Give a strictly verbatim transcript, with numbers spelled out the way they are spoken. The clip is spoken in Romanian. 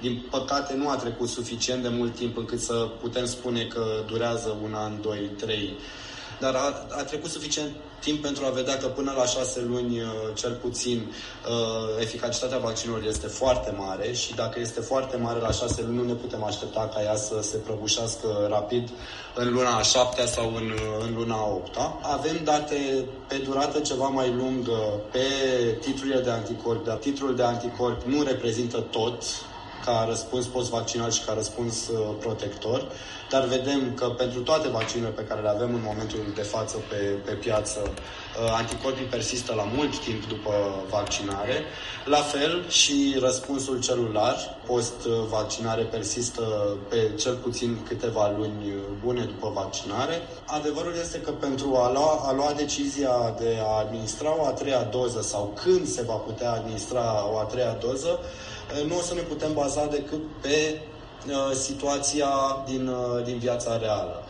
Din păcate nu a trecut suficient de mult timp încât să putem spune că durează un an, doi, trei. Dar a, a trecut suficient timp pentru a vedea că până la șase luni, cel puțin, eficacitatea vaccinului este foarte mare și dacă este foarte mare la șase luni, nu ne putem aștepta ca ea să se prăbușească rapid în luna a șaptea sau în, în luna a opta. Avem date pe durată ceva mai lungă pe titlurile de anticorpi, dar titlul de anticorpi nu reprezintă tot ca răspuns post-vaccinal și ca răspuns uh, protector, dar vedem că pentru toate vaccinurile pe care le avem în momentul de față pe, pe piață, uh, anticorpii persistă la mult timp după vaccinare. La fel și răspunsul celular post-vaccinare persistă pe cel puțin câteva luni bune după vaccinare. Adevărul este că pentru a lua, a lua decizia de a administra o a treia doză sau când se va putea administra o a treia doză, nu o să ne putem baza decât pe uh, situația din, uh, din viața reală.